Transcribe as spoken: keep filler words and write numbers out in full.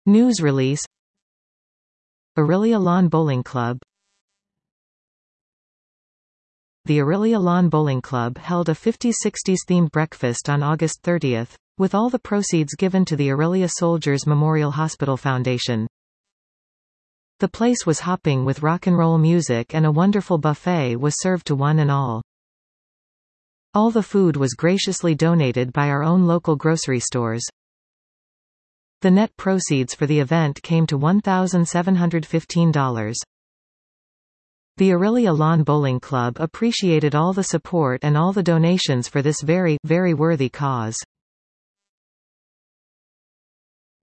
News release. Orillia Lawn Bowling Club. The Orillia Lawn Bowling Club held a fifties sixties themed breakfast on August thirtieth, with all the proceeds given to the Orillia Soldiers Memorial Hospital Foundation. The place was hopping with rock and roll music, and a wonderful buffet was served to one and all. All the food was graciously donated by our own local grocery stores. The net proceeds for the event came to one thousand seven hundred fifteen dollars. The Orillia Lawn Bowling Club appreciated all the support and all the donations for this very, very worthy cause.